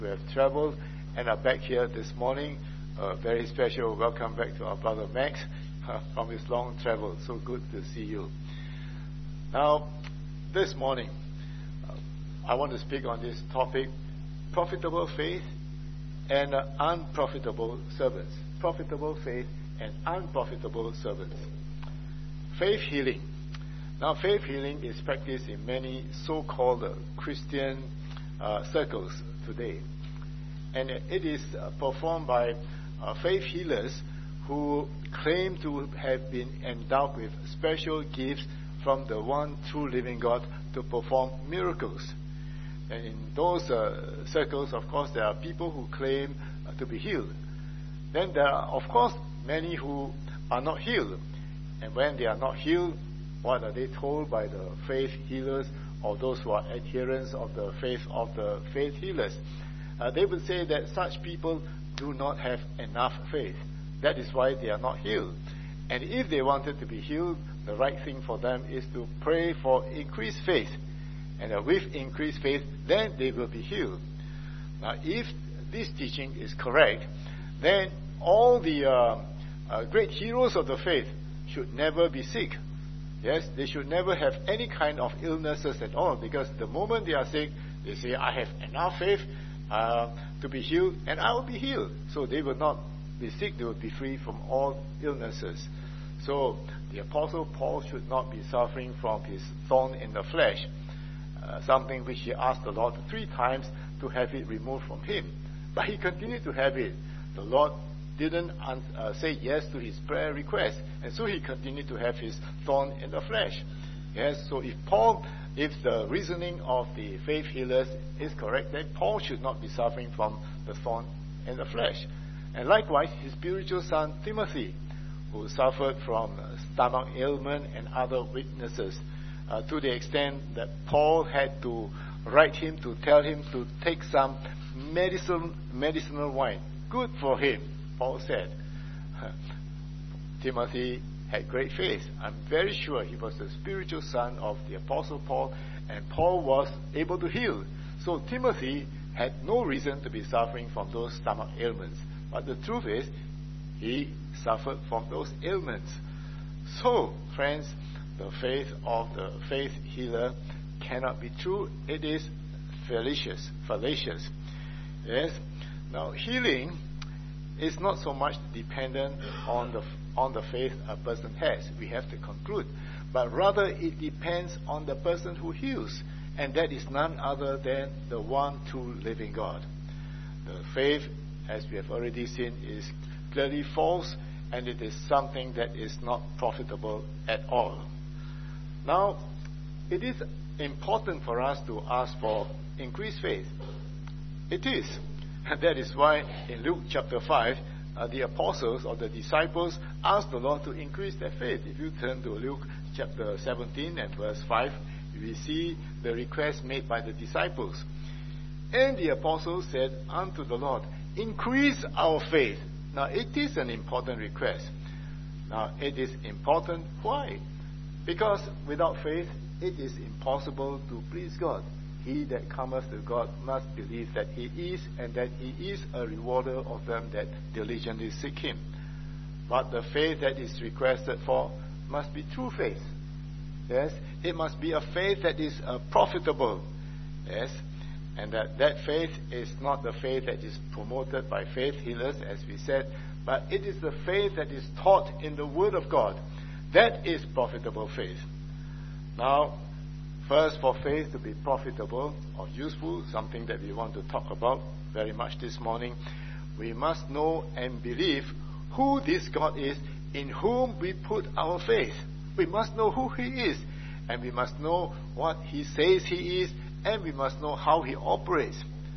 who have traveled and are back here this morning. A very special welcome back to our brother Max from his long travel. So good to see you. Now, this morning, I want to speak on this topic, profitable faith and unprofitable servants. Profitable faith and unprofitable servants. Faith healing. Now, faith healing is practiced in many so-called Christian circles today. And it is performed by faith healers who claim to have been endowed with special gifts from the one true living God to perform miracles. And in those circles, of course, there are people who claim to be healed. Then there are, of course, many who are not healed. And when they are not healed, what are they told by the faith healers or those who are adherents of the faith healers? They would say that such people do not have enough faith. That is why they are not healed. And if they wanted to be healed, the right thing for them is to pray for increased faith. And with increased faith, then they will be healed. Now, if this teaching is correct, then all the great heroes of the faith should never be sick. Yes, they should never have any kind of illnesses at all, because the moment they are sick, they say, I have enough faith to be healed, and I will be healed. So they will not be sick, they will be free from all illnesses. So the Apostle Paul should not be suffering from his thorn in the flesh, something which he asked the Lord 3 times to have it removed from him. But he continued to have it. The Lord didn't say yes to his prayer request, and so he continued to have his thorn in the flesh. Yes, so if the reasoning of the faith healers is correct, then Paul should not be suffering from the thorn in the flesh. And likewise, his spiritual son Timothy, who suffered from stomach ailment and other weaknesses, to the extent that Paul had to write him to tell him to take some medicinal wine. Good for him, Paul said. Timothy had great faith. I'm very sure he was the spiritual son of the Apostle Paul, and Paul was able to heal. So Timothy had no reason to be suffering from those stomach ailments. But the truth is, he suffered from those ailments. So, friends, the faith of the faith healer cannot be true. It is fallacious. Yes. Now, healing is not so much dependent on the faith a person has. We have to conclude. But rather, it depends on the person who heals. And that is none other than the one true living God. The faith, as we have already seen, is clearly false, and it is something that is not profitable at all. Now, it is important for us to ask for increased faith. It is. And that is why in Luke chapter 5, the apostles or the disciples asked the Lord to increase their faith. If you turn to Luke chapter 17 and verse 5, we see the request made by the disciples. And the apostles said unto the Lord, increase our faith. Now, it is an important request. Now, it is important. Why? Because without faith, it is impossible to please God. He that cometh to God must believe that He is, and that He is a rewarder of them that diligently seek Him. But the faith that is requested for must be true faith. Yes, it must be a faith that is profitable. Yes, and that faith is not the faith that is promoted by faith healers, as we said, but it is the faith that is taught in the Word of God. That is profitable faith. Now, first, for faith to be profitable or useful, something that we want to talk about very much this morning, we must know and believe who this God is in whom we put our faith. We must know who He is, and we must know what He says He is, and we must know how He operates.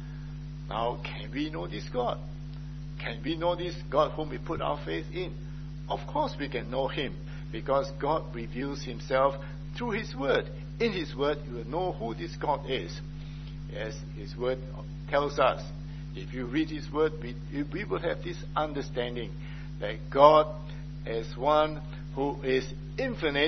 Now, can we know this God? Can we know this God whom we put our faith in? Of course we can know Him, because God reveals Himself through His Word. In His Word, you will know who this God is. Yes, His Word tells us. If you read His Word, we will have this understanding that God is one who is infinite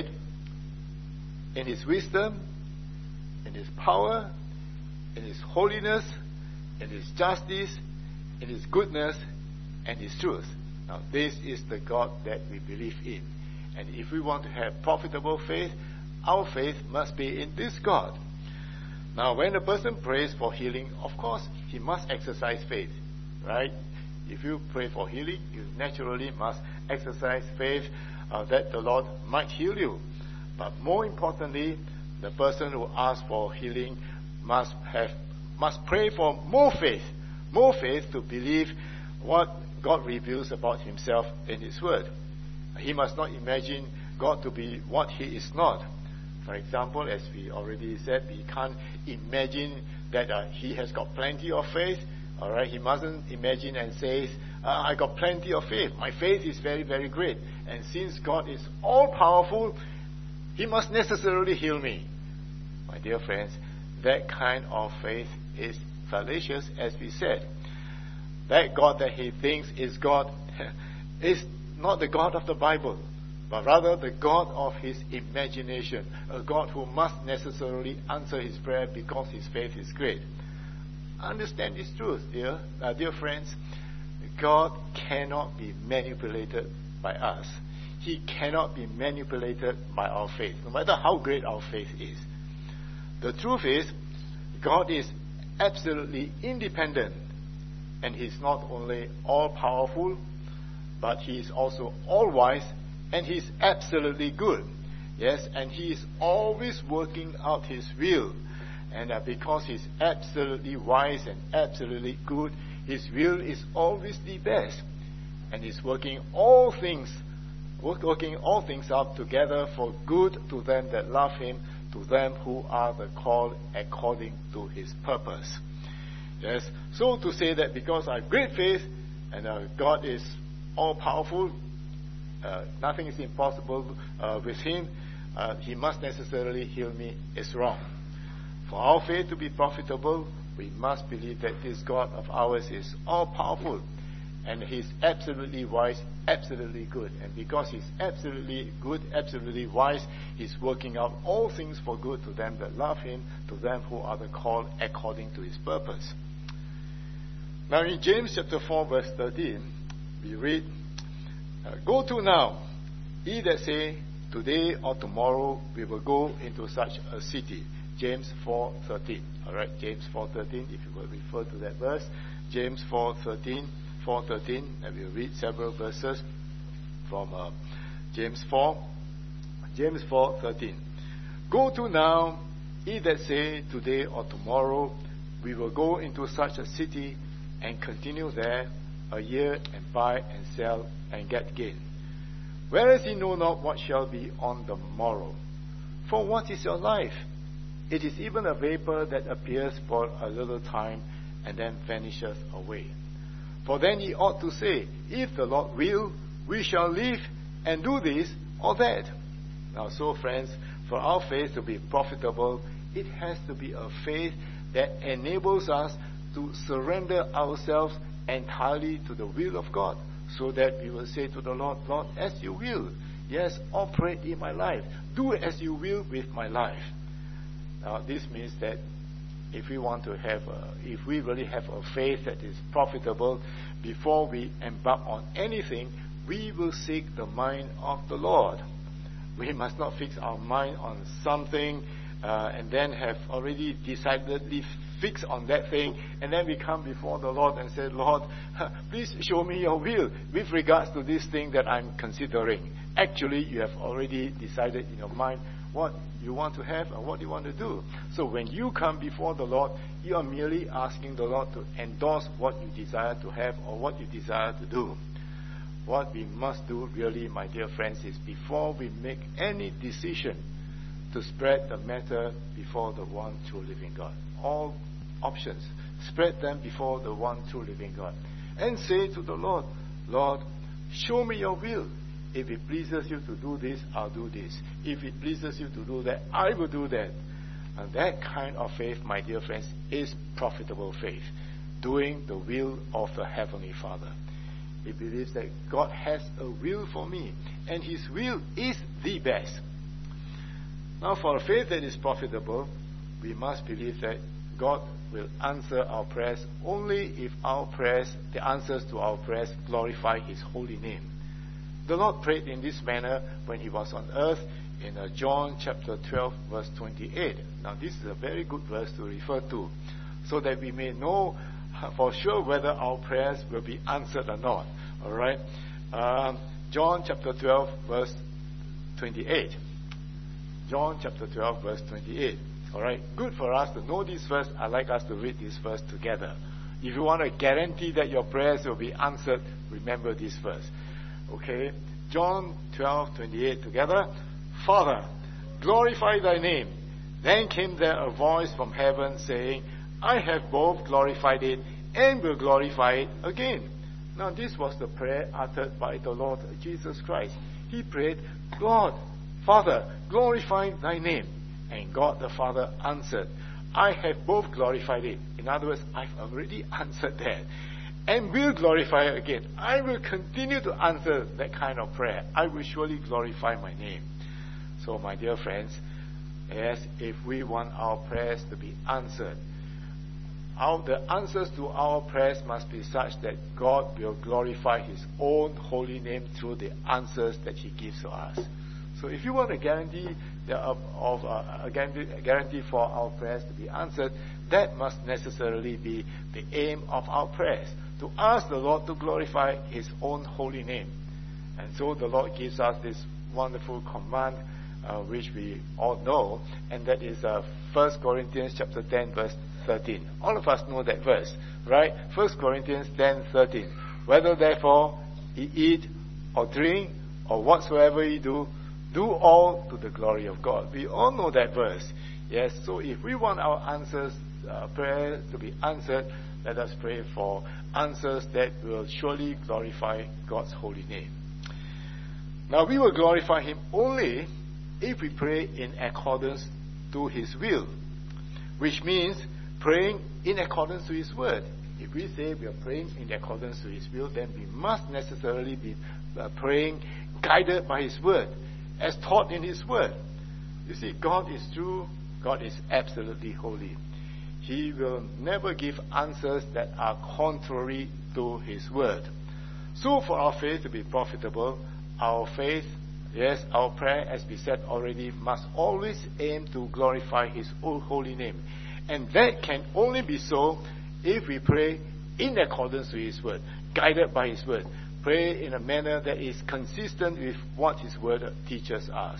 in His wisdom, in His power, in His holiness, in His justice, in His goodness, and His truth. Now, this is the God that we believe in. And if we want to have profitable faith, our faith must be in this God. Now, when a person prays for healing, of course, he must exercise faith, right? If you pray for healing, you naturally must exercise faith that the Lord might heal you. But more importantly, the person who asks for healing must pray for more faith to believe what God reveals about Himself in His Word. He must not imagine God to be what He is not. For example, as we already said, we can't imagine that He has got plenty of faith. All right, He mustn't imagine and say, I got plenty of faith. My faith is very, very great. And since God is all-powerful, He must necessarily heal me. My dear friends, that kind of faith is fallacious, as we said. That God that he thinks is God is not the God of the Bible, but rather the God of his imagination, a God who must necessarily answer his prayer because his faith is great. Understand this truth, dear friends. God cannot be manipulated by us. He cannot be manipulated by our faith, no matter how great our faith is. The truth is, God is absolutely independent, and He's not only all-powerful, but He is also all-wise, and He's absolutely good. Yes, and He is always working out His will. And because He's absolutely wise and absolutely good, His will is always the best. And He's working all things out together for good to them that love Him, to them who are the called according to His purpose. Yes, so to say that because I have great faith and God is all-powerful, nothing is impossible with Him, He must necessarily heal me, is wrong. For our faith to be profitable, we must believe that this God of ours is all-powerful, and He's absolutely wise, absolutely good. And because He's absolutely good, absolutely wise, He's working out all things for good to them that love Him, to them who are the called according to His purpose. Now in James chapter 4 verse 13, we read, Go to now, ye that say, today or tomorrow we will go into such a city. James 4:13. Alright, James 4:13, if you will refer to that verse. James 4:13, and we'll read several verses from James 4. James 4:13. Go to now, ye that say, today or tomorrow we will go into such a city and continue there a year and buy and sell and get gain. Whereas ye know not what shall be on the morrow. For what is your life? It is even a vapor that appears for a little time and then vanishes away. For then ye ought to say, if the Lord will, we shall live and do this or that. Now so friends, for our faith to be profitable, it has to be a faith that enables us to surrender ourselves entirely to the will of God, so that we will say to the Lord, Lord, as you will. Yes, operate in my life. Do as you will with my life. Now, this means that if we really have a faith that is profitable, before we embark on anything, we will seek the mind of the Lord. We must not fix our mind on something and then have already decidedly fixed on that thing, and then we come before the Lord and say, Lord, please show me your will with regards to this thing that I'm considering. Actually, you have already decided in your mind what you want to have and what you want to do. So when you come before the Lord, you are merely asking the Lord to endorse what you desire to have or what you desire to do. What we must do really, my dear friends, is before we make any decision, to spread the matter before the one true living God. All options, spread them before the one true living God. And say to the Lord, Lord, show me your will. If it pleases you to do this, I'll do this. If it pleases you to do that, I will do that. And that kind of faith, my dear friends, is profitable faith. Doing the will of the Heavenly Father. It believes that God has a will for me, and His will is the best. Now, for a faith that is profitable, we must believe that God will answer our prayers only if the answers to our prayers glorify His holy name. The Lord prayed in this manner when He was on earth in John chapter 12 verse 28. Now this is a very good verse to refer to, so that we may know for sure whether our prayers will be answered or not. Alright? John chapter 12 verse 28. John chapter 12 verse 28. Alright? Good for us to know this verse. I'd like us to read this verse together. If you want to guarantee that your prayers will be answered, remember this verse. Okay? John 12:28 together. Father, glorify thy name. Then came there a voice from heaven saying, I have both glorified it and will glorify it again. Now this was the prayer uttered by the Lord Jesus Christ. He prayed, God, Father, glorify thy name. And God the Father answered, I have both glorified it. In other words, I've already answered that. And will glorify it again. I will continue to answer that kind of prayer. I will surely glorify my name. So my dear friends, yes, if we want our prayers to be answered, the answers to our prayers must be such that God will glorify His own holy name through the answers that He gives to us. So if you want a guarantee guarantee for our prayers to be answered, that must necessarily be the aim of our prayers, to ask the Lord to glorify His own holy name. And so the Lord gives us this wonderful command, which we all know, and that is 1 Corinthians chapter 10 verse 13. All of us know that verse, right? 1 Corinthians 10:13. Whether therefore ye eat or drink or whatsoever ye do, do all to the glory of God. We all know that verse. Yes, so if we want our prayer to be answered, let us pray for answers that will surely glorify God's holy name. Now we will glorify Him only if we pray in accordance to His will, which means praying in accordance to His word. If we say we are praying in accordance to His will, then we must necessarily be praying guided by His word, as taught in His word. You see, God is true. God is absolutely holy. He will never give answers that are contrary to His word. So for our faith to be profitable, our prayer, as we said already, must always aim to glorify His own holy name. And that can only be so if we pray in accordance to His word, guided by His word. Pray in a manner that is consistent with what His word teaches us.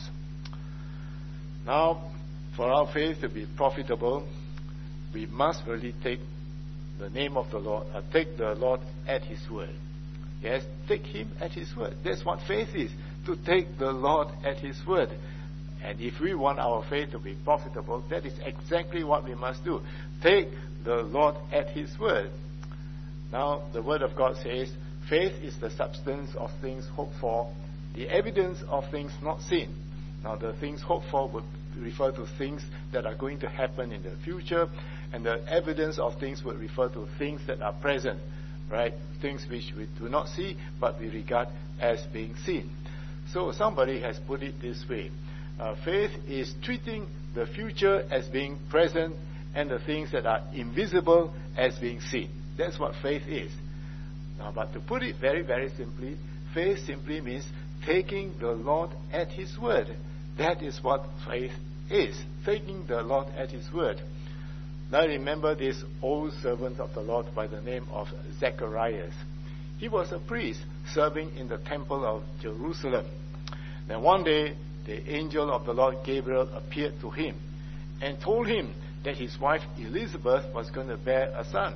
Now, for our faith to be profitable, we must really take the name of the Lord, take the Lord at His word. Yes, take Him at His word. That's what faith is, to take the Lord at His word. And if we want our faith to be profitable, that is exactly what we must do. Take the Lord at His word. Now, the Word of God says, faith is the substance of things hoped for, the evidence of things not seen. Now, the things hoped for would refer to things that are going to happen in the future, and the evidence of things would refer to things that are present, right? Things which we do not see, but we regard as being seen. So somebody has put it this way. Faith is treating the future as being present and the things that are invisible as being seen. That's what faith is. Now, but to put it very, very simply, faith simply means taking the Lord at His word. That is what faith is, taking the Lord at His word. Now remember this old servant of the Lord by the name of Zacharias. He was a priest serving in the temple of Jerusalem. Then one day, the angel of the Lord Gabriel appeared to him and told him that his wife Elizabeth was going to bear a son.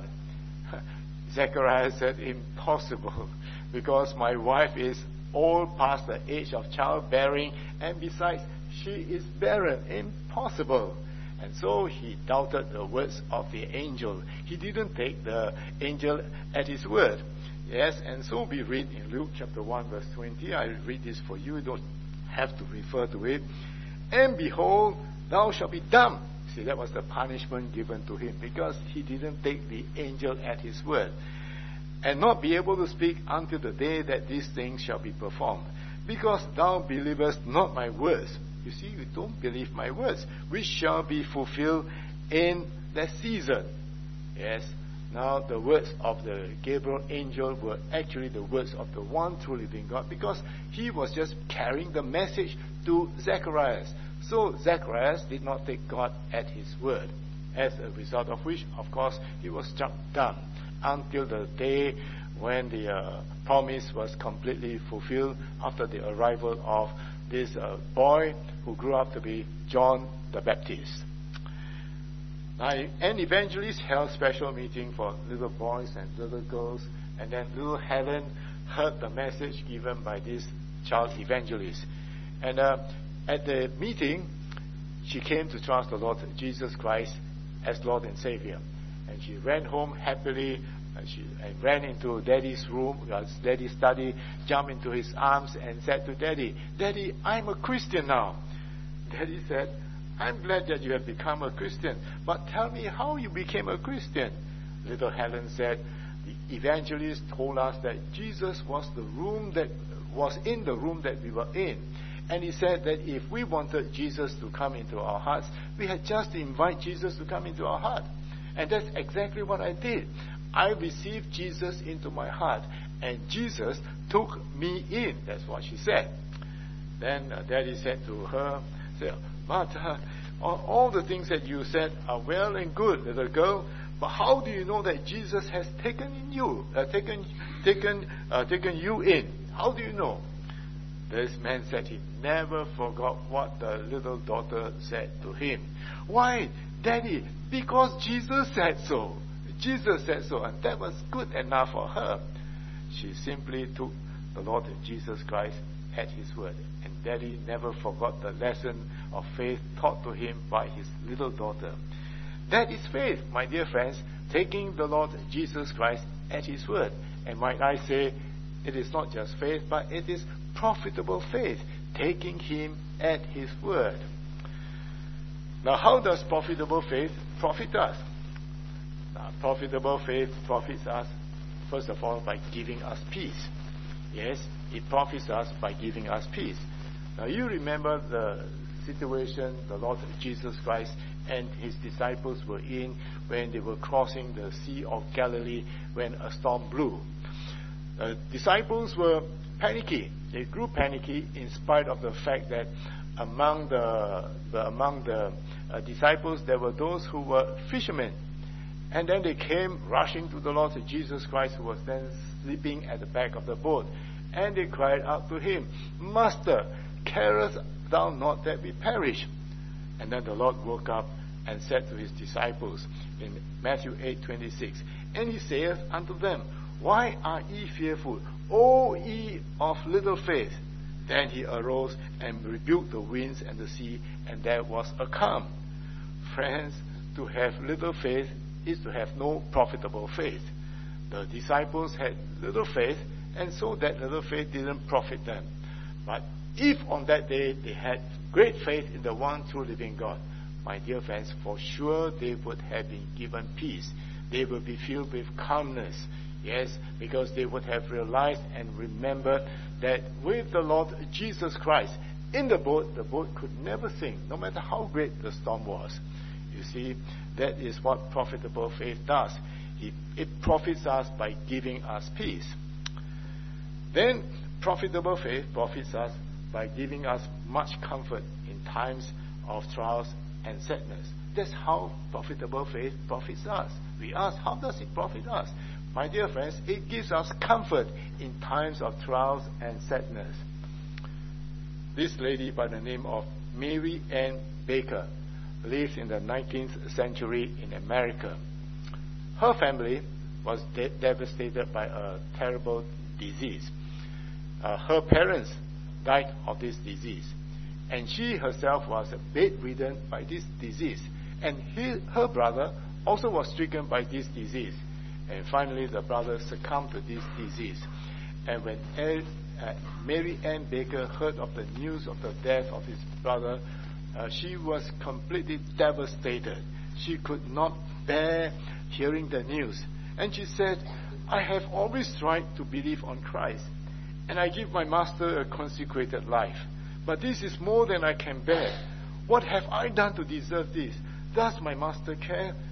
Zacharias said, impossible, because my wife is old past the age of childbearing, and besides, she is barren. Impossible. And so he doubted the words of the angel. He didn't take the angel at his word. Yes, and so we read in Luke chapter 1 verse 20. I read this for you. You don't have to refer to it. And behold, thou shalt be dumb. See, that was the punishment given to him, because he didn't take the angel at his word, and not be able to speak until the day that these things shall be performed, because thou believest not my words. You see, you don't believe my words, which shall be fulfilled in that season. Yes. Now the words of the Gabriel angel were actually the words of the one true living God, because he was just carrying the message to Zacharias. So Zacharias did not take God at his word, as a result of which, of course, he was struck down until the day when the promise was completely fulfilled after the arrival of this boy who grew up to be John the Baptist. Now, an evangelist held special meeting for little boys and little girls, and then little Helen heard the message given by this child evangelist. And at the meeting, she came to trust the Lord Jesus Christ as Lord and Savior. And she ran home happily, and ran into Daddy's room, Daddy's study, jumped into his arms and said to Daddy, "Daddy, I'm a Christian now." Daddy said, "I'm glad that you have become a Christian, but tell me how you became a Christian." Little Helen said, "The evangelist told us that Jesus was in the room that we were in. And he said that if we wanted Jesus to come into our hearts, we had just to invite Jesus to come into our heart. And that's exactly what I did. I received Jesus into my heart, and Jesus took me in." That's what she said. Then Daddy said to her, "But all the things that you said are well and good, little girl, but how do you know that Jesus has taken you in? How do you know?" This man said he never forgot what the little daughter said to him. "Why, Daddy? Because Jesus said so. Jesus said so, and that was good enough for her." She simply took the Lord Jesus Christ at his word. And Daddy never forgot the lesson of faith taught to him by his little daughter. That is faith, my dear friends, taking the Lord Jesus Christ at his word. And might I say, it is not just faith, but it is profitable faith, taking him at his word. Now, how does profitable faith profit us? Now, profitable faith profits us, first of all, by giving us peace. Yes, it profits us by giving us peace. Now, you remember the situation the Lord Jesus Christ and his disciples were in when they were crossing the Sea of Galilee when a storm blew. Disciples were panicky. They grew panicky in spite of the fact that among the disciples there were those who were fishermen. And then they came rushing to the Lord Jesus Christ, who was then sleeping at the back of the boat. And they cried out to him, "Master, carest thou not that we perish?" And then the Lord woke up and said to his disciples in Matthew 8:26, "And he saith unto them, Why are ye fearful, O ye of little faith?" Then he arose and rebuked the winds and the sea, and there was a calm. Friends, to have little faith is to have no profitable faith. The disciples had little faith, and so that little faith didn't profit them. But if on that day they had great faith in the one true living God, my dear friends, for sure they would have been given peace. They would be filled with calmness. Yes, because they would have realized and remembered that with the Lord Jesus Christ in the boat could never sink, no matter how great the storm was. You see, that is what profitable faith does. It profits us by giving us peace. Then, profitable faith profits us by giving us much comfort in times of trials and sadness. That's how profitable faith profits us. We ask, how does it profit us? My dear friends, it gives us comfort in times of trials and sadness. This lady by the name of Mary Ann Baker lived in the 19th century in America. Her family was devastated by a terrible disease. Her parents died of this disease, and she herself was bedridden by this disease. And her brother also was stricken by this disease. And finally, the brother succumbed to this disease. And when Mary Ann Baker heard of the news of the death of his brother, she was completely devastated. She could not bear hearing the news. And she said, "I have always tried to believe on Christ, and I give my master a consecrated life. But this is more than I can bear. What have I done to deserve this? Does my master care?"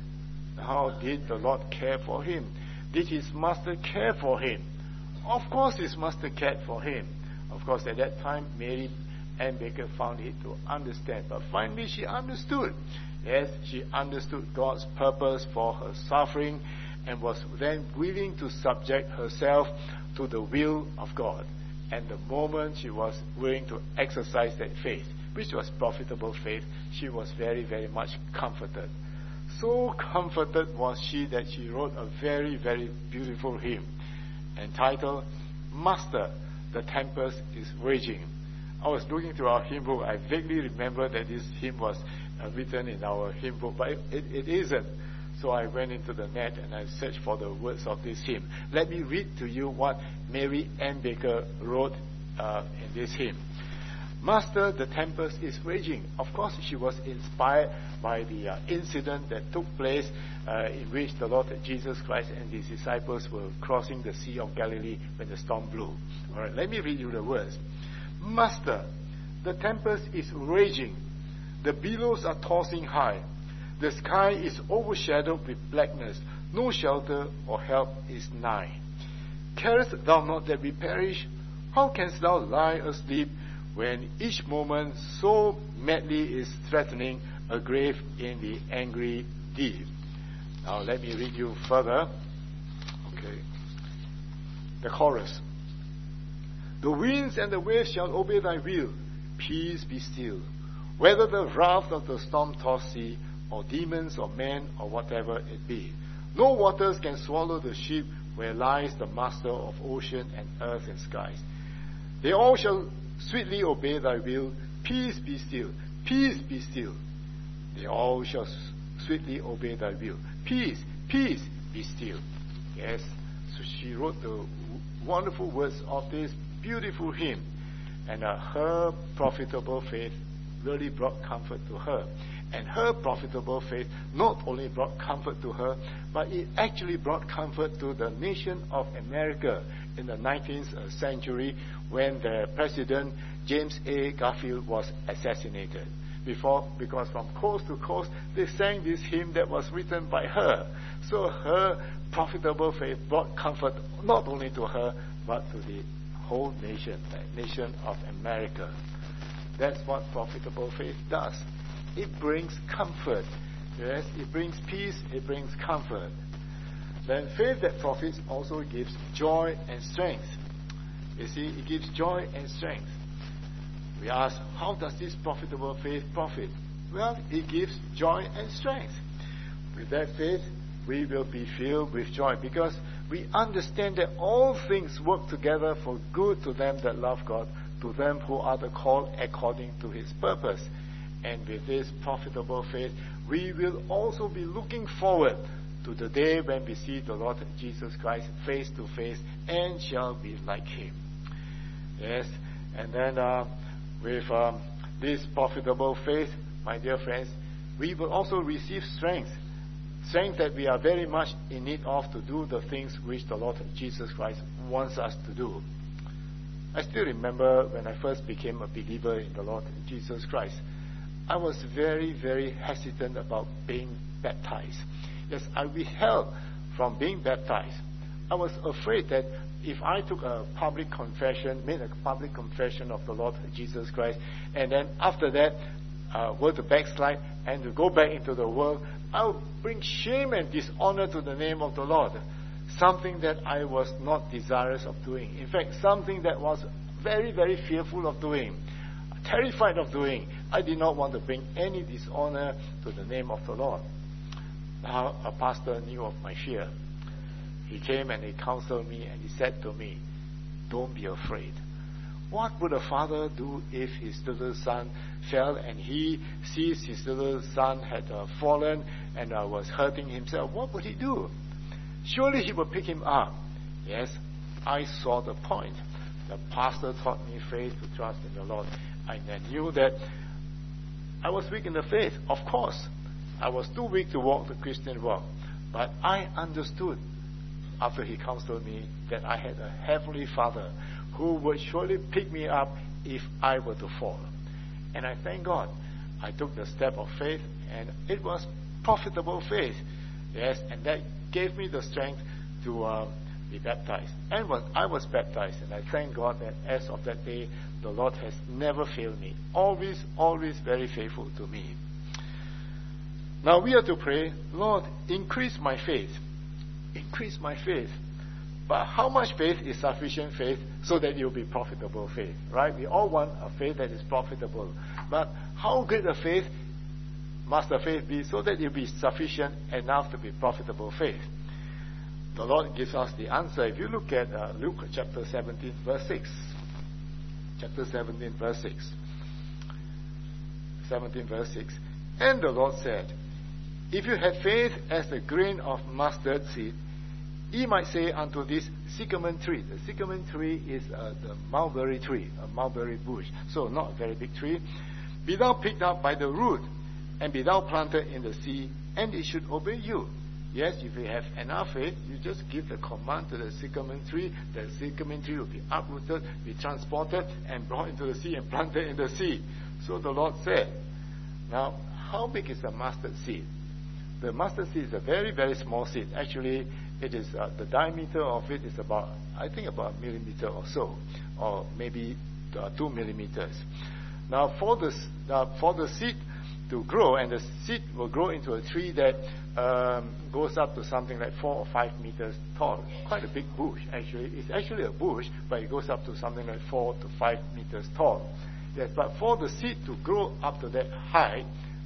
How did the Lord care for him? Did his master care for him? Of course his master cared for him. Of course, at that time, Mary Ann Baker found it to understand. But finally, she understood. Yes, she understood God's purpose for her suffering and was then willing to subject herself to the will of God. And the moment she was willing to exercise that faith, which was profitable faith, she was very, very much comforted. So comforted was she that she wrote a very, very beautiful hymn entitled, Master, the Tempest is Raging. I was looking through our hymn book. I vaguely remember that this hymn was written in our hymn book, but it isn't. So I went into the net and I searched for the words of this hymn. Let me read to you what Mary Ann Baker wrote in this hymn. Master, the tempest is raging. Of course, she was inspired by the incident that took place in which the Lord Jesus Christ and his disciples were crossing the Sea of Galilee when the storm blew. All right, let me read you the words. Master, the tempest is raging. The billows are tossing high. The sky is overshadowed with blackness. No shelter or help is nigh. Carest thou not that we perish? How canst thou lie asleep when each moment so madly is threatening a grave in the angry deep? Now let me read you further. Okay. The chorus. The winds and the waves shall obey thy will. Peace be still. Whether the wrath of the storm-tossed sea, or demons, or men, or whatever it be. No waters can swallow the ship where lies the master of ocean and earth and skies. They all shall sweetly obey thy will. Peace be still. Peace be still. They all shall sweetly obey thy will. Peace, peace be still. Yes, so she wrote the wonderful words of this beautiful hymn. And her profitable faith really brought comfort to her. And her profitable faith not only brought comfort to her, but it actually brought comfort to the nation of America in the 19th century when the President James A. Garfield was assassinated. Because from coast to coast, they sang this hymn that was written by her. So her profitable faith brought comfort not only to her, but to the whole nation, the nation of America. That's what profitable faith does. It brings comfort. Yes, it brings peace, it brings comfort. Then faith that profits also gives joy and strength. You see, it gives joy and strength. We ask, how does this profitable faith profit? Well, it gives joy and strength. With that faith, we will be filled with joy because we understand that all things work together for good to them that love God, to them who are the called according to his purpose. And with this profitable faith, we will also be looking forward to the day when we see the Lord Jesus Christ face to face and shall be like him. Yes, and then with this profitable faith, my dear friends, we will also receive strength. Strength that we are very much in need of to do the things which the Lord Jesus Christ wants us to do. I still remember when I first became a believer in the Lord Jesus Christ, I was very, very hesitant about being baptized. Yes, I withheld from being baptized. I was afraid that if I took a public confession, made a public confession of the Lord Jesus Christ, and then after that were to backslide and to go back into the world, I would bring shame and dishonor to the name of the Lord. Something that I was not desirous of doing. In fact, something that was very, very fearful of doing. Terrified of doing. I did not want to bring any dishonor to the name of the Lord. Now, a pastor knew of my fear. He came and he counseled me and he said to me, don't be afraid. What would a father do if his little son fell and he sees his little son had fallen and was hurting himself? What would he do? Surely he would pick him up. Yes, I saw the point. The pastor taught me faith to trust in the Lord. And I knew that I was weak in the faith. Of course, I was too weak to walk the Christian walk. But I understood after he counseled me that I had a heavenly Father who would surely pick me up if I were to fall. And I thank God. I took the step of faith and it was profitable faith. Yes, and that gave me the strength to be baptized. And when I was baptized, and I thank God that as of that day, the Lord has never failed me. Always, always very faithful to me. Now we are to pray, Lord, increase my faith. Increase my faith. But how much faith is sufficient faith so that it will be profitable faith, right? We all want a faith that is profitable. But how great a faith must the faith be so that it will be sufficient enough to be profitable faith? The Lord gives us the answer. If you look at Luke chapter 17, verse 6. Chapter 17, verse 6. 17, verse 6. And the Lord said, if you had faith as a grain of mustard seed, ye might say unto this sycamore tree. The sycamore tree is the mulberry tree, a mulberry bush. So not a very big tree. Be thou picked up by the root, and be thou planted in the sea, and it should obey you. Yes, if you have enough faith, you just give the command to the sycamore tree will be uprooted, be transported, and brought into the sea and planted in the sea. So the Lord said. Now, how big is a mustard seed? The mustard seed is a very, very small seed. Actually, it is the diameter of it is about a millimeter or so, or maybe 2 millimeters. Now, for the seed to grow, and the seed will grow into a tree that goes up to something like 4 or 5 meters tall. Quite a big bush, actually. It's actually a bush, but it goes up to something like 4 to 5 meters tall. Yes, but for the seed to grow up to that height,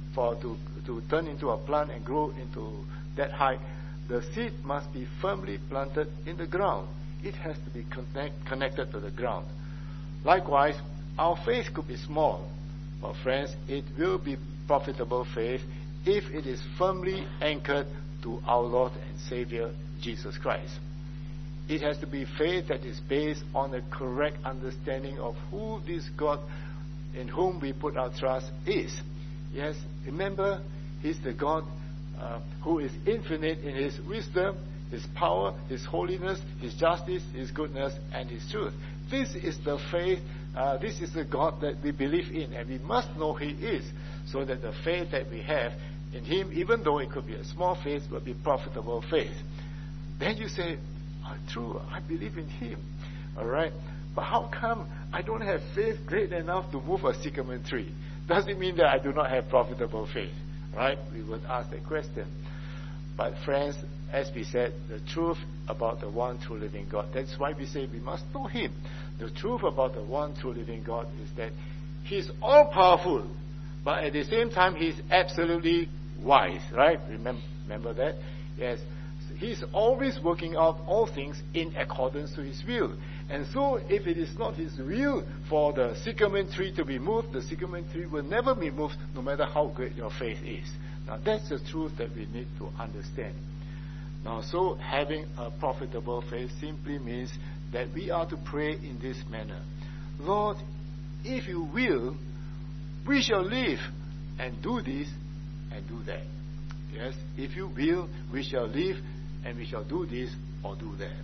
to turn into a plant and grow into that height, the seed must be firmly planted in the ground. It has to be connected to the ground. Likewise, our faith could be small, but friends, it will be profitable faith if it is firmly anchored to our Lord and Savior, Jesus Christ. It has to be faith that is based on a correct understanding of who this God in whom we put our trust is. Yes, remember, He's the God who is infinite in His wisdom, His power, His holiness, His justice, His goodness, and His truth. This is the faith, this is the God that we believe in, and we must know He is, so that the faith that we have in Him, even though it could be a small faith, will be profitable faith. Then you say, true, I believe in Him. All right, but how come I don't have faith great enough to move a sycamore tree? Does it mean that I do not have profitable faith? Right? We would ask that question. But friends, as we said, the truth about the one true living God, that's why we say we must know Him. The truth about the one true living God is that He's all-powerful, but at the same time, He's absolutely wise. Right? Remember that? Yes. He's always working out all things in accordance to His will. And so, if it is not His will for the sycamore tree to be moved, the sycamore tree will never be moved, no matter how great your faith is. Now, that's the truth that we need to understand. Now, so having a profitable faith simply means that we are to pray in this manner. Lord, if you will, we shall live and do this and do that. Yes, if you will, we shall live and we shall do this or do that.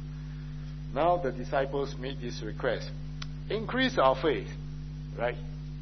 Now the disciples made this request. Increase our faith. Right?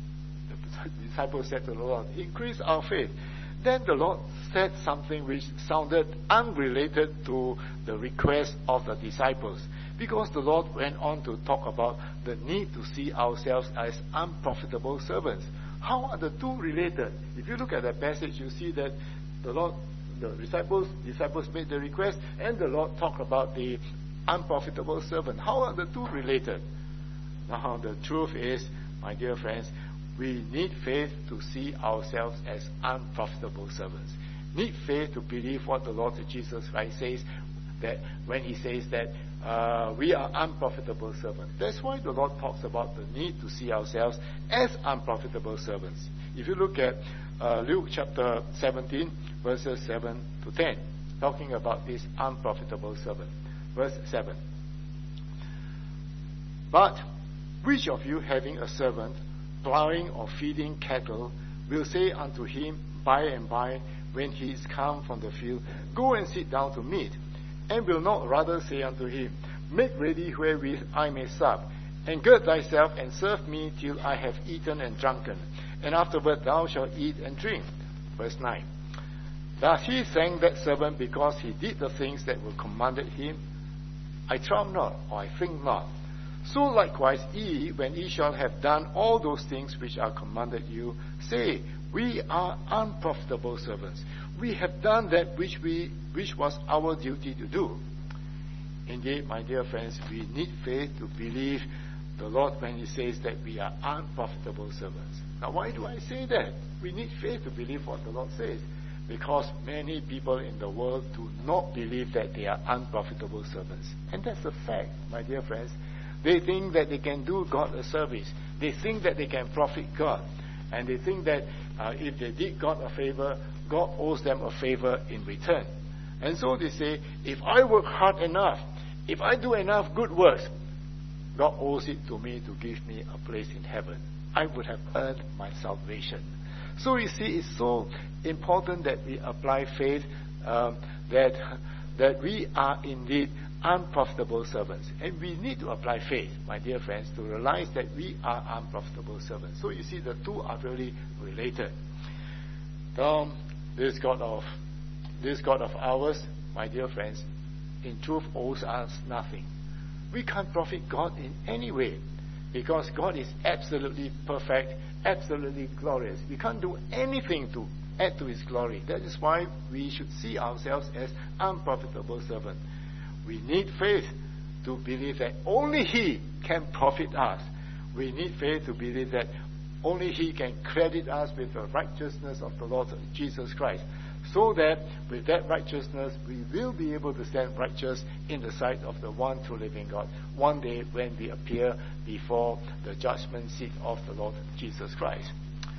The disciples said to the Lord, increase our faith. Then the Lord said something which sounded unrelated to the request of the disciples. Because the Lord went on to talk about the need to see ourselves as unprofitable servants. How are the two related? If you look at that passage, you see that the disciples made the request, and the Lord talked about the unprofitable servant. How are the two related? Now, the truth is, my dear friends, we need faith to see ourselves as unprofitable servants. Need faith to believe what the Lord Jesus Christ says, that when He says that we are unprofitable servants. That's why the Lord talks about the need to see ourselves as unprofitable servants. If you look at Luke chapter 17, verses 7 to 10, talking about this unprofitable servant. Verse 7. But which of you, having a servant plowing or feeding cattle, will say unto him by and by, when he is come from the field, go and sit down to meat, and will not rather say unto him, make ready wherewith I may sup, and gird thyself and serve me till I have eaten and drunken, and afterward thou shalt eat and drink. Verse 9. Does he thank that servant because he did the things that were commanded him? I trow not, or I think not. So likewise ye, when ye shall have done all those things which are commanded you, say, we are unprofitable servants. We have done that which was our duty to do. Indeed, my dear friends, we need faith to believe the Lord when he says that we are unprofitable servants. Now, why do I say that? We need faith to believe what the Lord says. Because many people in the world do not believe that they are unprofitable servants. And that's a fact, my dear friends. They think that they can do God a service. They think that they can profit God. And they think that if they did God a favor, God owes them a favor in return. And so they say, if I work hard enough, if I do enough good works, God owes it to me to give me a place in heaven. I would have earned my salvation. So you see, it's so important that we apply faith, that we are indeed unprofitable servants. And we need to apply faith, my dear friends, to realize that we are unprofitable servants. So you see, the two are really related. This God of ours, my dear friends, in truth owes us nothing. We can't profit God in any way, because God is absolutely perfect, absolutely glorious. We can't do anything to add to his glory. That is why we should see ourselves as unprofitable servants. We need faith to believe that only he can profit us. We need faith to believe that only he can credit us with the righteousness of the Lord Jesus Christ, so that with that righteousness we will be able to stand righteous in the sight of the one true living God one day when we appear before the judgment seat of the Lord Jesus Christ.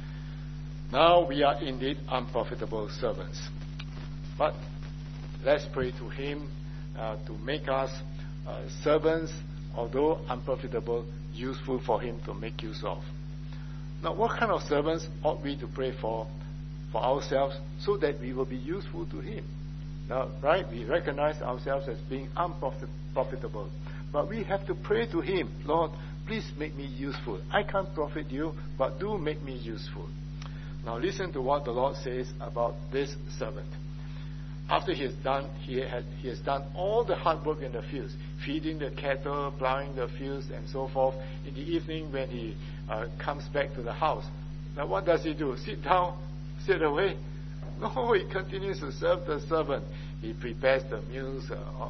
Now we are indeed unprofitable servants, but let's pray to him to make us servants, although unprofitable, useful for him to make use of. Now, what kind of servants ought we to pray for ourselves so that we will be useful to him? Now, right, we recognize ourselves as being unprofitable, but we have to pray to him, Lord, please make me useful. I can't profit you, but do make me useful. Now listen to what the Lord says about this servant. After he has done all the hard work in the fields, feeding the cattle, plowing the fields, and so forth. In the evening, when he comes back to the house, now what does he do? Sit down, sit away? No, he continues to serve the servant. He prepares the meal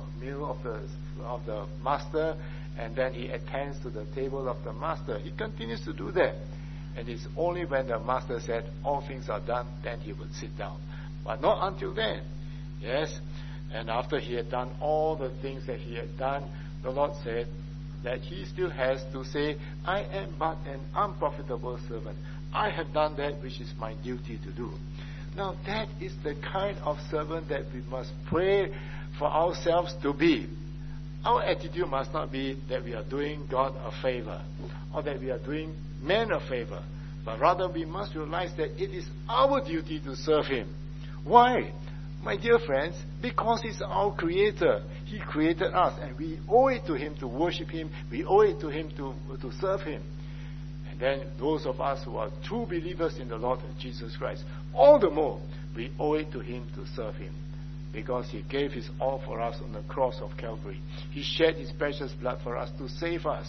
of the master, and then he attends to the table of the master. He continues to do that, and it's only when the master said all things are done, then he would sit down. But not until then. Yes, and after he had done all the things that he had done, the Lord said that he still has to say, I am but an unprofitable servant. I have done that which is my duty to do. Now that is the kind of servant that we must pray for ourselves to be. Our attitude must not be that we are doing God a favor or that we are doing man a favor, but rather we must realize that it is our duty to serve him. Why? My dear friends, because he's our creator. He created us, and we owe it to him to worship him. We owe it to him to serve him. And then those of us who are true believers in the Lord Jesus Christ, all the more, we owe it to him to serve him. Because he gave his all for us on the cross of Calvary. He shed his precious blood for us to save us.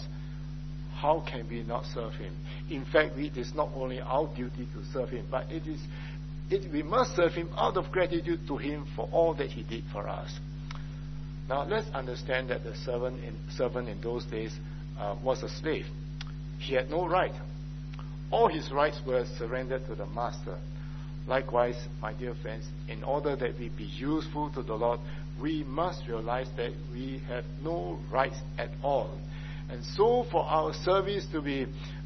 How can we not serve him? In fact, it is not only our duty to serve him, but we must serve him out of gratitude to him for all that he did for us. Now let's understand that the servant in those days was a slave. He had no right. All his rights were surrendered to the master. Likewise, my dear friends, in order that we be useful to the Lord, we must realize that we have no rights at all. And so for our service to be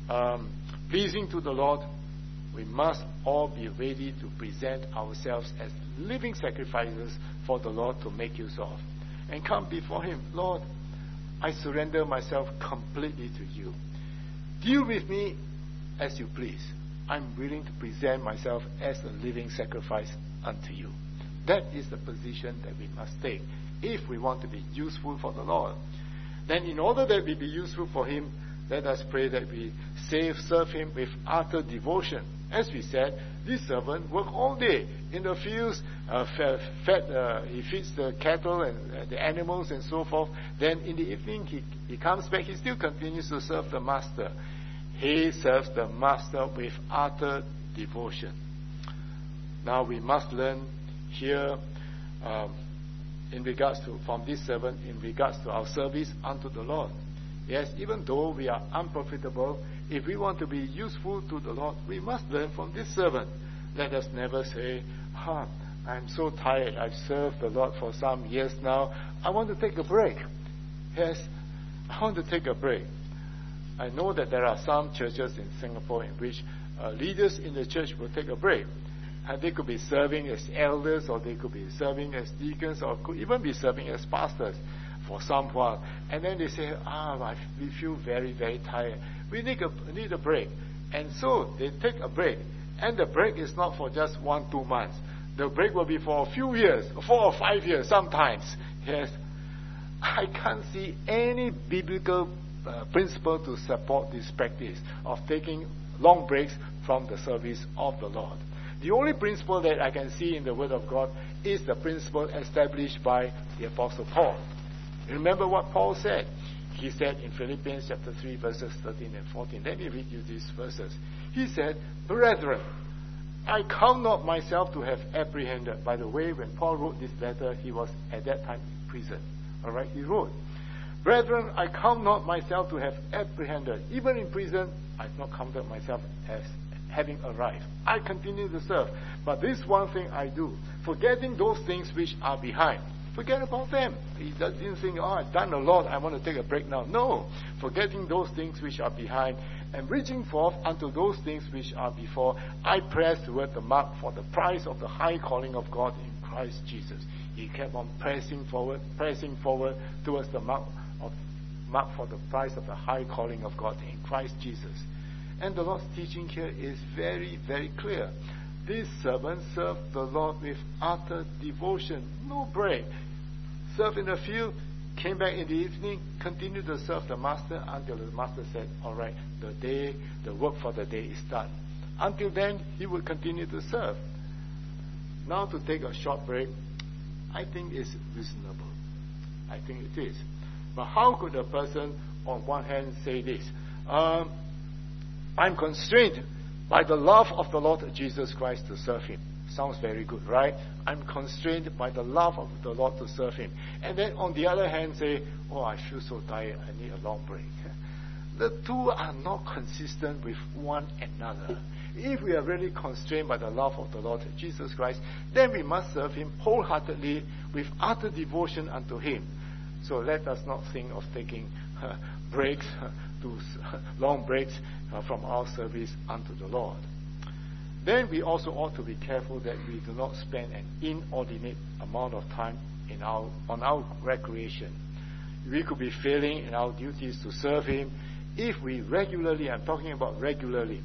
pleasing to the Lord, we must all be ready to present ourselves as living sacrifices for the Lord to make use of. And come before him, Lord, I surrender myself completely to you. Deal with me as you please. I'm willing to present myself as a living sacrifice unto you. That is the position that we must take if we want to be useful for the Lord. Then in order that we be useful for him, let us pray that we serve him with utter devotion As we said, this servant worked all day in the fields, he feeds the cattle and the animals and so forth. Then in the evening he comes back, he still continues to serve the master. He serves the master with utter devotion. Now we must learn here from this servant in regards to our service unto the Lord. Yes, even though we are unprofitable, if we want to be useful to the Lord, we must learn from this servant. Let us never say, I'm so tired, I've served the Lord for some years now, I want to take a break. Yes, I want to take a break. I know that there are some churches in Singapore in which leaders in the church will take a break. And they could be serving as elders, or they could be serving as deacons, or could even be serving as pastors for some while. And then they say, we feel very, very tired. We need a break. And so they take a break. And the break is not for just 1-2 months. The break will be for a few years, 4 or 5 years sometimes. Yes. I can't see any biblical principle to support this practice of taking long breaks from the service of the Lord. The only principle that I can see in the Word of God is the principle established by the Apostle Paul. Remember what Paul said. He said in Philippians chapter 3 verses 13 and 14. Let me read you these verses. He said, "Brethren, I count not myself to have apprehended." By the way, when Paul wrote this letter, he was at that time in prison. Alright, he wrote, "Brethren, I count not myself to have apprehended." Even in prison, I've not counted myself as having arrived. I continue to serve. But this one thing I do, forgetting those things which are behind. Forget about them. He didn't think, I've done a lot, I want to take a break now. No. Forgetting those things which are behind and reaching forth unto those things which are before, I press toward the mark for the prize of the high calling of God in Christ Jesus. He kept on pressing forward towards the mark for the prize of the high calling of God in Christ Jesus. And the Lord's teaching here is very, very clear. This servant served the Lord with utter devotion, no break. Served in the field, came back in the evening, continued to serve the master until the master said, all right, the work for the day is done. Until then, he would continue to serve. Now to take a short break, I think is reasonable. I think it is. But how could a person on one hand say this? I'm constrained by the love of the Lord Jesus Christ to serve Him. Sounds very good, right? I'm constrained by the love of the Lord to serve Him. And then on the other hand say, I feel so tired, I need a long break. The two are not consistent with one another. If we are really constrained by the love of the Lord Jesus Christ, then we must serve Him wholeheartedly with utter devotion unto Him. So let us not think of taking breaks, long breaks from our service unto the Lord. Then we also ought to be careful that we do not spend an inordinate amount of time on our recreation. We could be failing in our duties to serve Him if we regularly, I'm talking about regularly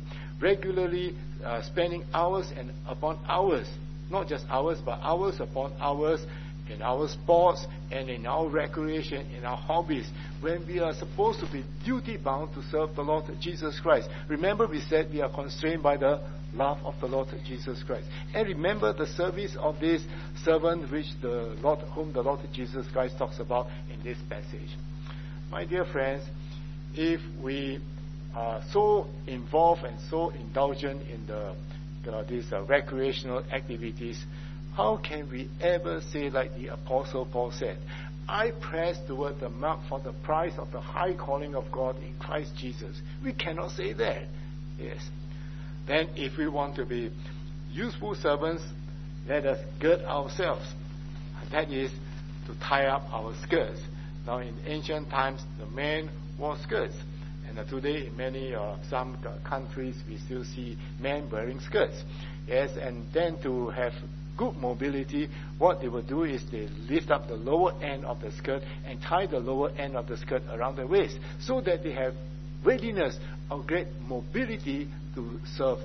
spending hours and upon hours, not just hours, but hours upon hours in our sports and in our recreation, in our hobbies, when we are supposed to be duty-bound to serve the Lord Jesus Christ. Remember, we said we are constrained by the love of the Lord Jesus Christ. And remember the service of this servant whom the Lord Jesus Christ talks about in this passage. My dear friends, if we are so involved and so indulgent in these recreational activities, how can we ever say like the Apostle Paul said, I press toward the mark for the prize of the high calling of God in Christ Jesus? We cannot say that. Yes. Then if we want to be useful servants, let us gird ourselves. That is to tie up our skirts. Now in ancient times, the men wore skirts. And today in some countries, we still see men wearing skirts. Yes, and then to have good mobility, what they will do is they lift up the lower end of the skirt and tie the lower end of the skirt around the waist so that they have readiness or great mobility to serve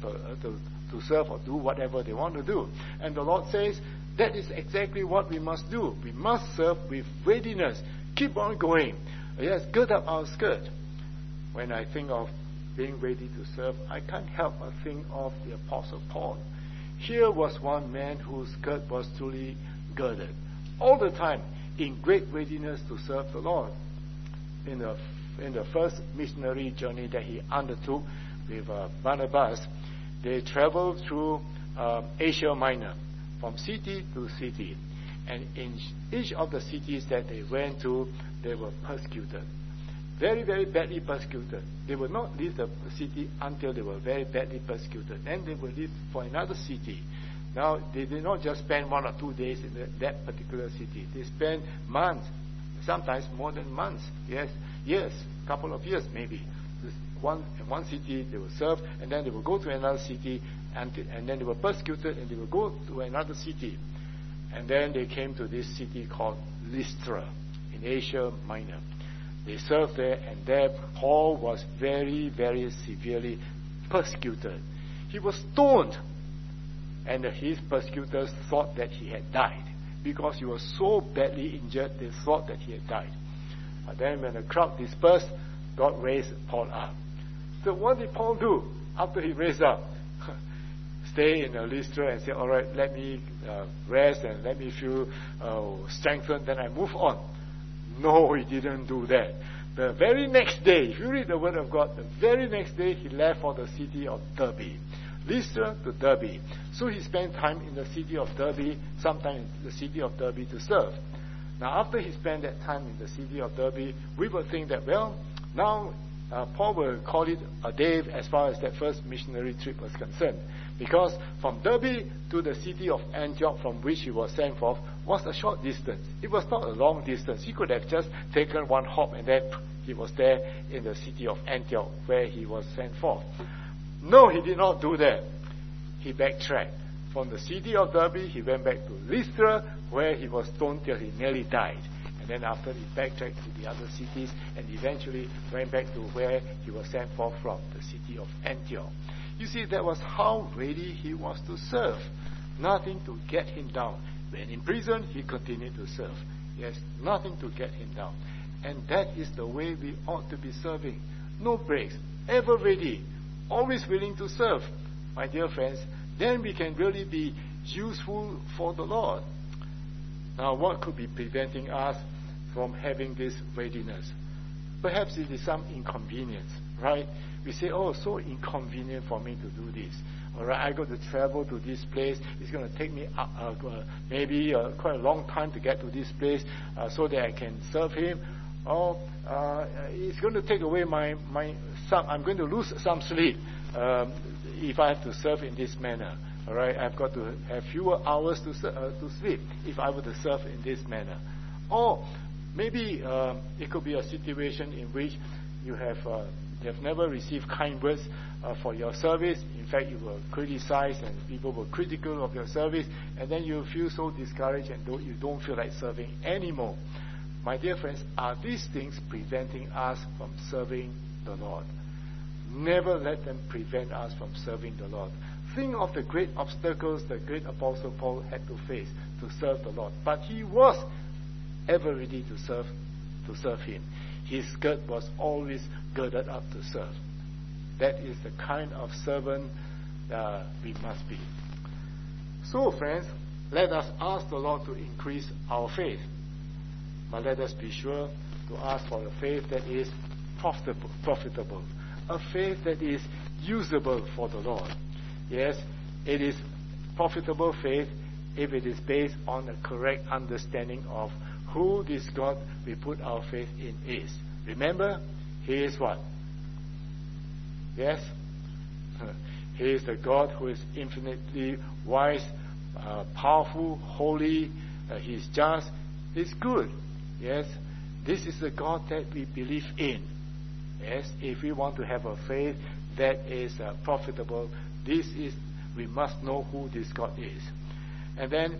or do whatever they want to do. And the Lord says that is exactly what we must do. We must serve with readiness. Keep on going. Yes, gird up our skirt. When I think of being ready to serve, I can't help but think of the Apostle Paul. Here was one man whose skirt was truly girded, all the time in great readiness to serve the Lord. In the first missionary journey that he undertook with Barnabas, they traveled through Asia Minor, from city to city. And in each of the cities that they went to, they were persecuted. Very, very badly persecuted. They would not leave the city until they were very badly persecuted. Then they would leave for another city. Now, they did not just spend 1 or 2 days in that particular city. They spent months, sometimes more than months. Yes, years, couple of years maybe. In one city they will serve, and then they will go to another city, and then they were persecuted, and they will go to another city. And then they came to this city called Lystra in Asia Minor. They served there, and there Paul was very, very severely persecuted. He was stoned, and his persecutors thought that he had died. Because he was so badly injured, they thought that he had died. But then when the crowd dispersed, God raised Paul up. So what did Paul do after he raised up? Stay in Lystra and say, all right, let me rest and let me feel strengthened, then I move on. No, he didn't do that. The very next day, if you read the Word of God, the very next day he left for the city of Derbe. Lystra to Derbe. So he spent time in the city of Derbe, sometime in the city of Derbe to serve. Now after he spent that time in the city of Derbe, we would think that, well, now Paul will call it a day as far as that first missionary trip was concerned. Because from Derbe to the city of Antioch, from which he was sent forth, was a short distance. It was not a long distance. He could have just taken one hop and then he was there in the city of Antioch where he was sent forth. No, he did not do that. He backtracked. From the city of Derbe, he went back to Lystra, where he was stoned till he nearly died. And then after, he backtracked to the other cities and eventually went back to where he was sent forth from, the city of Antioch. You see, that was how ready he was to serve. Nothing to get him down. When in prison, he continued to serve. Yes, nothing to get him down. And that is the way we ought to be serving. No breaks. Ever ready. Always willing to serve. My dear friends, then we can really be useful for the Lord. Now, what could be preventing us from having this readiness? Perhaps it is some inconvenience, right? We say, oh, so inconvenient for me to do this. All right, I got to travel to this place. It's going to take me maybe quite a long time to get to this place so that I can serve him. Or it's going to take away I'm going to lose some sleep if I have to serve in this manner. All right, I've got to have fewer hours to sleep if I were to serve in this manner. Or maybe it could be a situation in which you have never received kind words for your service. In fact, you were criticized and people were critical of your service, and then you feel so discouraged and you don't feel like serving anymore. My dear friends, are these things preventing us from serving the Lord? Never let them prevent us from serving the Lord. Think of the great obstacles the great Apostle Paul had to face to serve the Lord. But he was ever ready to serve him. His skirt was always girded up to serve. That is the kind of servant we must be. So, friends, let us ask the Lord to increase our faith. But let us be sure to ask for a faith that is profitable. A faith that is usable for the Lord. Yes, it is profitable faith if it is based on a correct understanding of who this God we put our faith in is. Remember, He is what? Yes? He is the God who is infinitely wise, powerful, holy. He is just. He is good. Yes? This is the God that we believe in. Yes? If we want to have a faith that is profitable, we must know who this God is. And then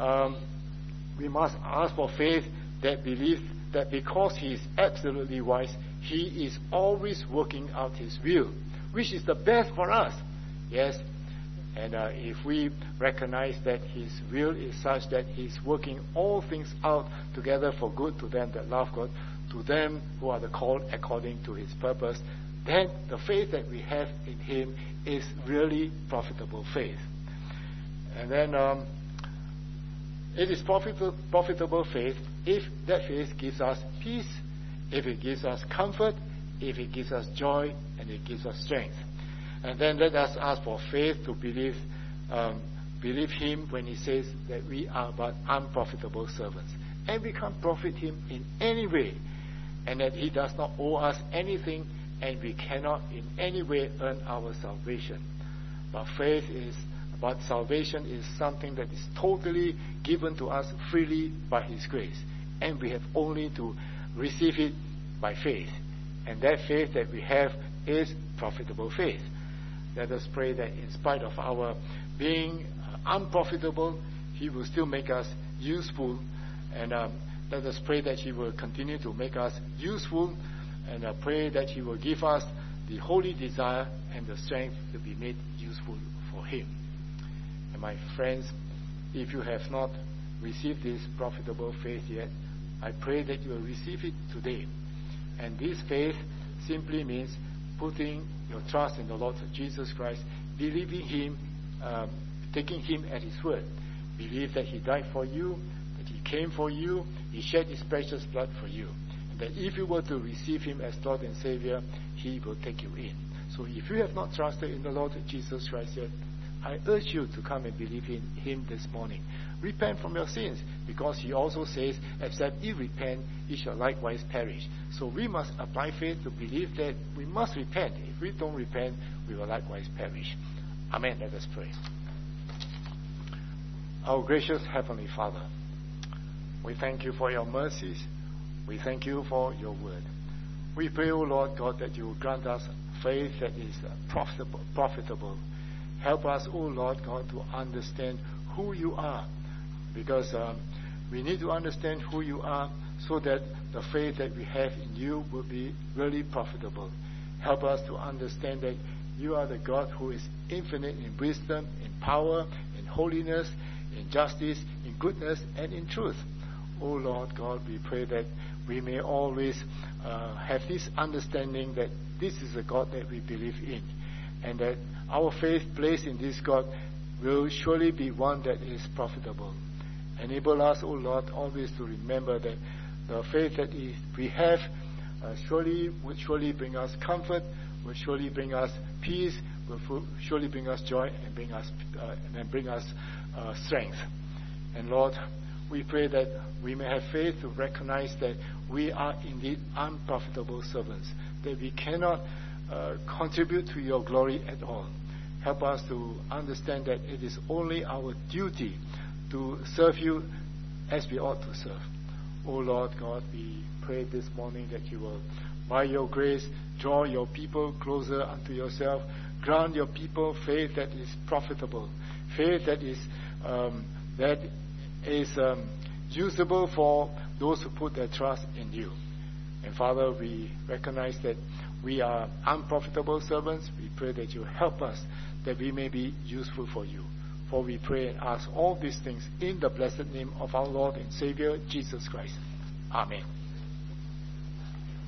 we must ask for faith that believes that because He is absolutely wise, He is always working out His will, which is the best for us. Yes? And if we recognize that His will is such that He's working all things out together for good to them that love God, to them who are the called according to his purpose, then the faith that we have in him is really profitable faith. And then it is profitable faith if that faith gives us peace, if it gives us comfort, if it gives us joy, and it gives us strength. And then let us ask for faith to believe him when he says that we are but unprofitable servants. And we can't profit him in any way. And that he does not owe us anything, and we cannot in any way earn our salvation. But salvation is something that is totally given to us freely by his grace. And we have only to receive it by faith. And that faith that we have is profitable faith. Let us pray that in spite of our being unprofitable, he will still make us useful. And let us pray that he will continue to make us useful. And pray that he will give us the holy desire and the strength to be made useful for him. And my friends, if you have not received this profitable faith yet, I pray that you will receive it today. And this faith simply means putting your trust in the Lord Jesus Christ, believing him, taking him at his word. Believe that he died for you, that he came for you, he shed his precious blood for you. And that if you were to receive him as Lord and Savior, he will take you in. So if you have not trusted in the Lord Jesus Christ yet, I urge you to come and believe in him this morning. Repent from your sins, because he also says, except ye repent, ye shall likewise perish. So we must apply faith to believe that we must repent. If we don't repent, we will likewise perish. Amen. Let us pray. Our gracious Heavenly Father, we thank you for your mercies. We thank you for your word. We pray, O Lord God, that you will grant us faith that is profitable. Help us, O Lord God, to understand who you are, because we need to understand who you are so that the faith that we have in you will be really profitable. Help us to understand that you are the God who is infinite in wisdom, in power, in holiness, in justice, in goodness, and in truth. O Lord God, we pray that we may always have this understanding that this is a God that we believe in, and that our faith placed in this God will surely be one that is profitable. Enable us, O Lord, always to remember that the faith that we have would surely bring us comfort, will surely bring us peace, will surely bring us joy, and bring us strength. And Lord, we pray that we may have faith to recognize that we are indeed unprofitable servants, that we cannot contribute to your glory at all. Help us to understand that it is only our duty to serve you as we ought to serve. O Lord God, we pray this morning that you will, by your grace, draw your people closer unto yourself. Grant your people faith that is profitable, faith that is usable for those who put their trust in you. And Father, we recognize that we are unprofitable servants. We pray that you help us, that we may be useful for you. For we pray and ask all these things in the blessed name of our Lord and Savior, Jesus Christ. Amen.